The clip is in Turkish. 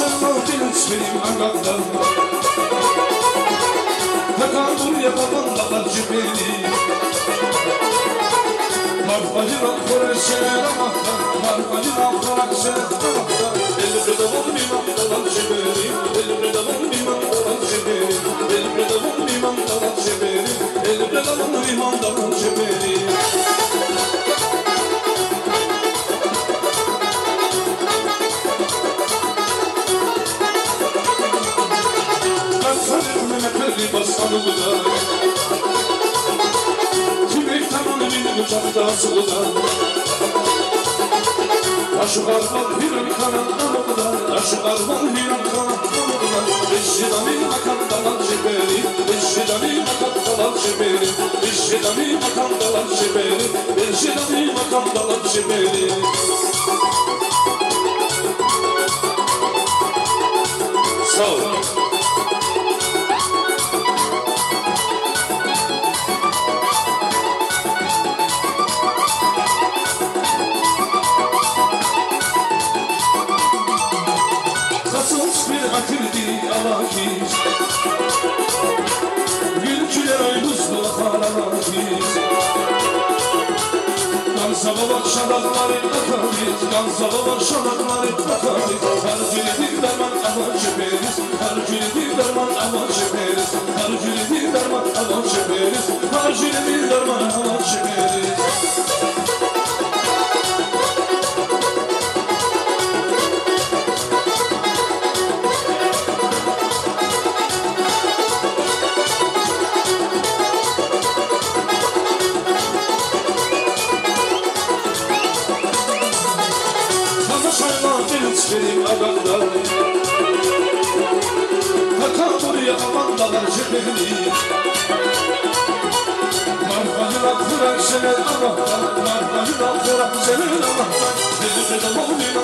şerman deniz benim anamdan. Takar buraya babandalar cebeli. Marmalina koreşeler amahtan, marmalina koreşeler amahtan. Elimde de var bir mandalan cebeli, elimde de var bir mandalan cebeli, elimde de var bir mandalan cebeli, elimde de var bir mandalan cebeli. Basanımda Tümey tamamı benim uçakta asılıda Taşı karman hiran kanan namıda Taşı karman hiran kanan namıda Eşidami makandalan cebeli Eşidami makandalan cebeli Eşidami makandalan cebeli Eşidami makandalan cebeli Sağ ol. Akıldı alakis Gülçüler aybuzlu harakis Dansa baba şadakları akabit Dansa baba şadakları akabit Harcüledi derman ama çeperiz Harcüledi derman ama çeperiz Harcüledi derman ama çeperiz Harcüledi derman ama çeperiz benim adamlar Takar buraya amandalar cebeli Marmalina kurak sener anahtar Marmalina kurak sener anahtar Elimde de var bir